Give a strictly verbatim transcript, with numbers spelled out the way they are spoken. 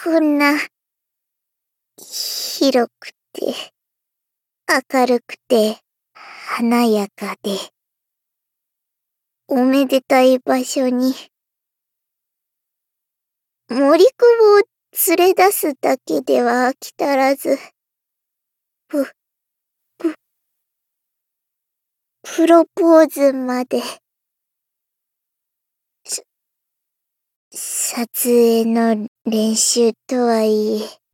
こんな、広くて、明るくて、華やかで、おめでたい場所に、森久保を連れ出すだけでは飽き足らず、ぷ、ぷ、プロポーズまで、さ、撮影の練習とはいえ、